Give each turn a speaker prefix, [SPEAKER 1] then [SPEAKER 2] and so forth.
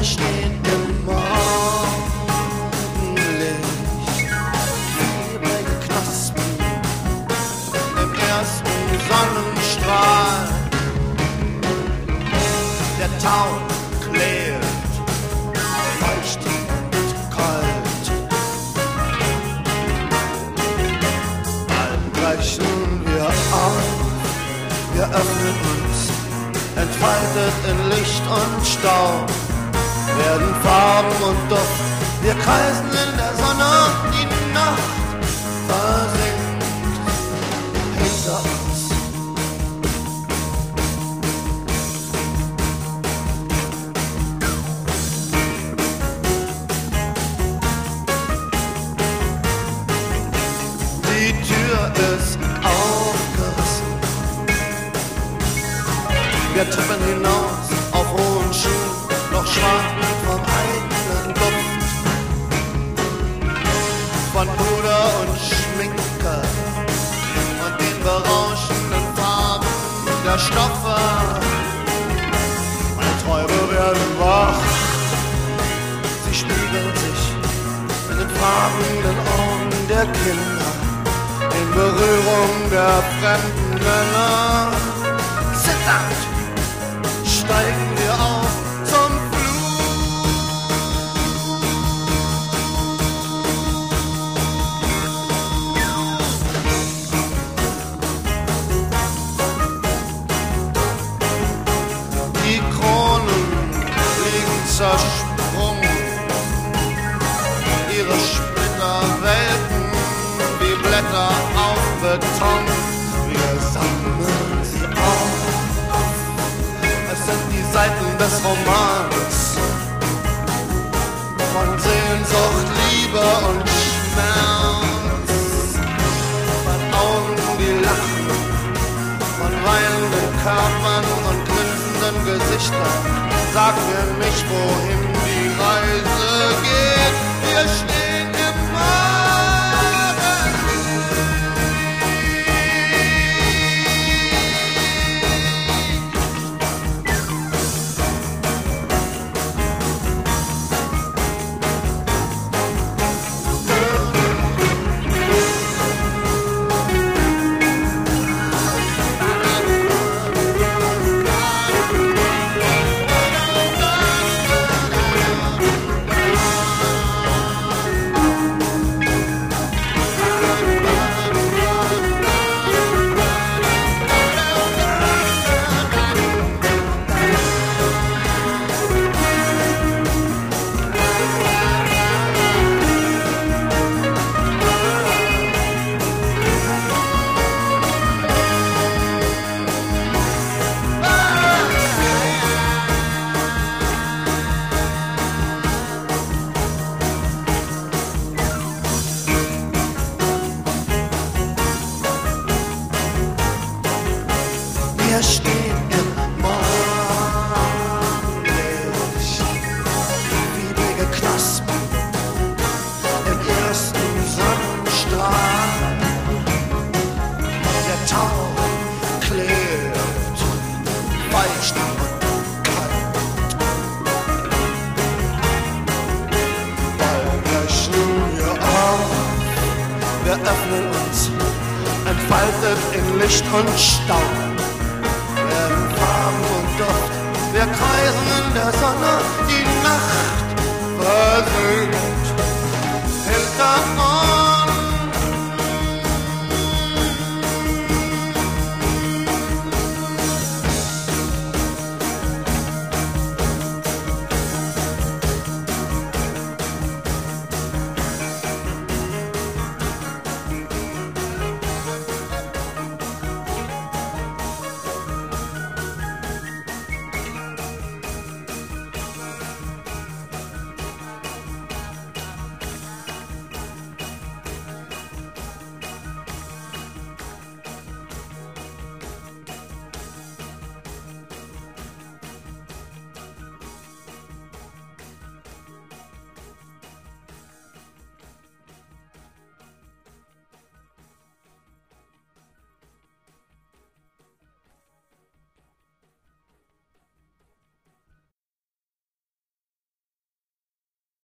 [SPEAKER 1] stehen im Morgenlicht, fiebrige Knospen im ersten Sonnenstrahl. Der Tau klebt, feucht und kalt. Bald brechen wir auf, wir öffnen uns, entfaltet in Licht und Staub, werden Farben und Duft, wir kreisen in der Sonne, die Nacht versinkt hinter uns. Die Tür ist aufgerissen, wir trippeln hinaus auf hohen Schuhen, noch schwanken vom eigenen Duft, von Puder und Schminke und den berauschenden Farben der Stoffe. Meine Träume werden wach, sie spiegeln sich in den fragenden Augen der Kinder, in Berührung der fremden Männer. Zitternd steigen wir auf zum Flug. Die Kronen liegen zersprungen, ihre Splitter welken wie Blätter auf Beton. Wir sammeln sie auf. Es sind die Seiten des Romans von Sehnsucht, Liebe und Schmerz, von Augen, die lachen, von weinenden Körpern und grinsenden Gesichtern. Sag mir nicht, wohin die Reise geht. Wir stehen im Wir stehen im Morgenlicht, fiebrige Knospen im ersten Sonnenstrahl. Der Tau klebt, feucht und kalt. Bald brechen wir auf, wir öffnen uns, entfaltet in Licht und Staub. Farben und Duft, wir kreisen in der Sonne, die Nacht versinkt